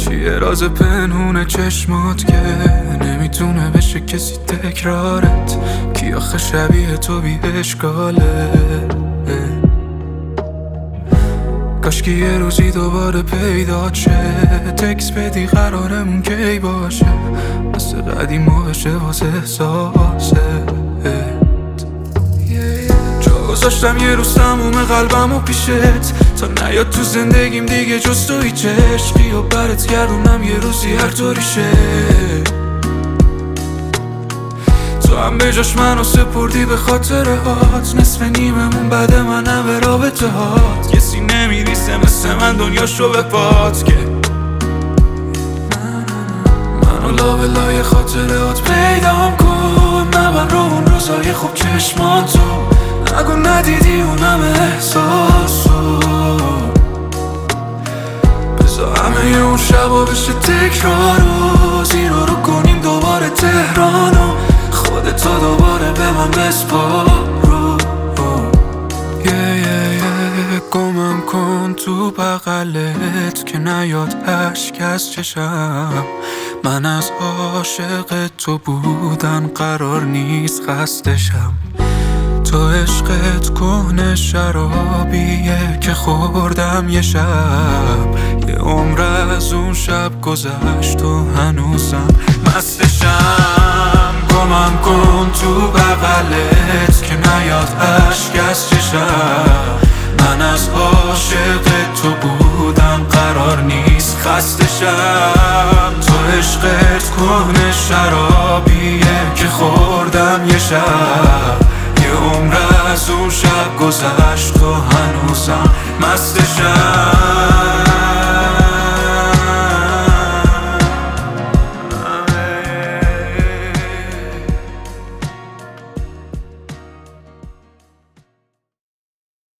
چیه راز پنهون چشمات که نمیتونه بشه کسی تکرارت؟ کی آخه شبیه تو بی اشکاله؟ کاشکی یه روزی دوباره پیدا شه، تکس بدی قرارمون کی باشه، مثل قدیما بشه واسه احساسه. جا گذاشتم یه روز تموم قلبمو پیشت، تا نیاد تو زندگیم دیگه جز تو هیچ عشقی، و برات گردونم یه روزی هر طوری شه. تو هم به جاش منو سپردی به خاطرهات، نصف نیممون بعد منم به رابطه هات. کسی نمیریسه مثل من دنیاشو به پات، که منو لابلای خاطرهات پیدام کن. نبر رو اون روزای خوب چشماتو، نگو ندیدی اونم احساسو. بذار همه اون شبا بشه تکرارو، زیرا رو کنیم دوباره تهرانو، خودتا دوباره به من بسپارو. گمم کن تو بغلت که نیاد اشک از چشم. من از عاشق تو بودن قرار نیست خستشم. تو عشقت کهنه شرابیه که خوردم یه شب، یه عمر از اون شب گذشت و هنوزم مستشم. گمم کن تو بغلت که نیاد اشک از چشم. من از عاشق تو بودم قرار نیست خستشم. تو عشقت کهنه شرابیه که خوردم یه شب، یه عمر از اون شب گذشت و هنوزم مستشم.